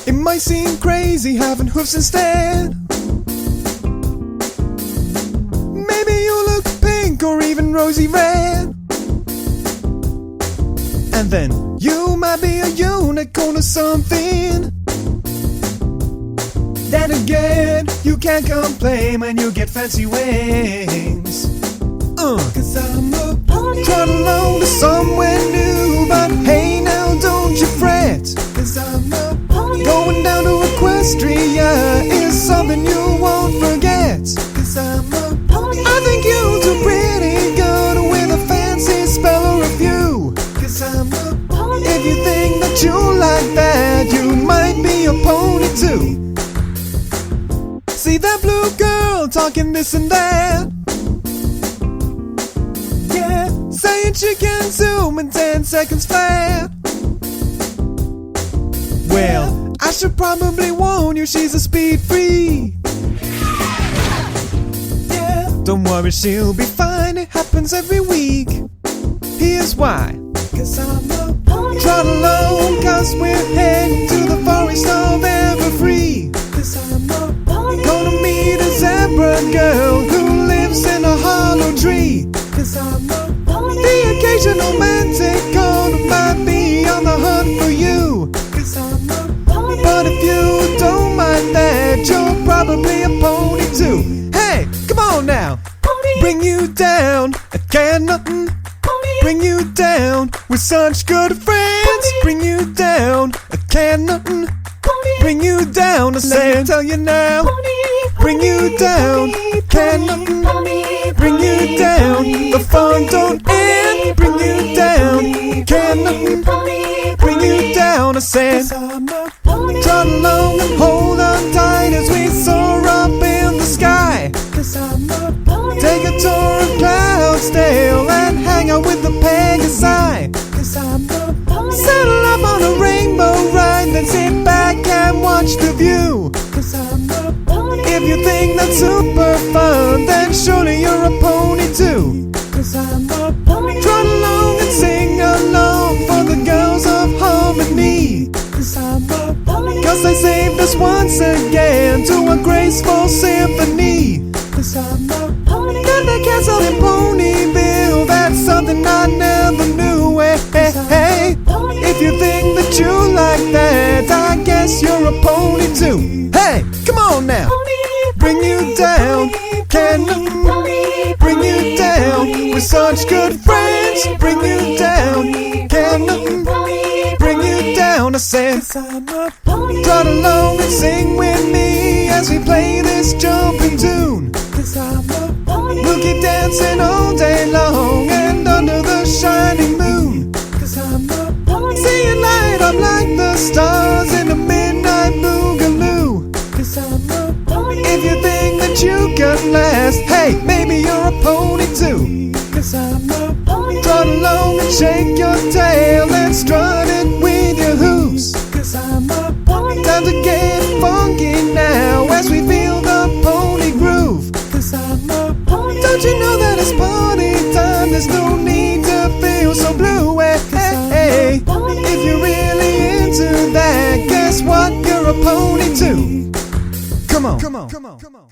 It might seem crazy having hoofs instead. Maybe you look pink or even rosy red. And then you might be a unicorn or something. Then again, you can't complain when you get fancy wings. Cause I'm a pony, trot along to somewhere new. But hey now, don't you fret, cause I'm a pony. Going down to Equestria is something you won't forget. Cause I'm a pony. I think you do pretty good with a fancy spell or a few. Cause I'm a pony. If you think that you like that, you might be a pony too. See that blue girl talking this and that, yeah, saying she can zoom in 10 seconds flat. Well, I should probably warn you, she's a speed freak. Yeah, don't worry, she'll be fine, it happens every week. Here's why. Cause I'm a pony. Trot along, cause we're heading to the forest of Everfree. Cause I'm a pony. Gonna meet a zebra girl who lives in a hollow tree. Cause I'm a pony. The occasional manticore might be on the hunt for you. Cause I'm a pony. But if you don't mind that, you're probably a pony too. Hey, come on now, pony. Bring you down, I can't nothing. Bring you down, we're such good friends. Pony. Bring you down, I can't nothing. Pony. Bring you down, I say, tell you now. Pony. Bring you down, can't nothing. Bring you down, the fun don't end. Bring you down, can't nothing. Bring you down, I said. Trot along and hold on tight as we soar up in the sky. Take a tour of Cloudsdale and hang out with the Pegasi. Settle up on a rainbow ride, then sit back and watch the view. If you think that's super fun, then surely you're a pony too. Trot along and sing along for the girls of Harmony. Cause they saved us once again to a graceful symphony. Got the castle in Ponyville, that's something I never knew. Hey, hey, if you think that you like that, I guess you're a pony too. Hey, come on now, bring you down, can bring you down, we're such good friends. Bring you down, can bring you down, I said. Trot along and sing with me as we play this jumping tune. We'll keep dancing all day long and under the shining moon. Seeing light up like the stars in a midnight boogaloo. If you think that you can last, hey, maybe you're a pony too. Trot along and shake your tail and strut it with your hooves. Time to get funky now as we feel the pony groove. Don't you know that it's party time? There's no need to feel so blue. Hey, hey, if you're really into that, guess what? You're a pony too. Come on, come on, come on, come on.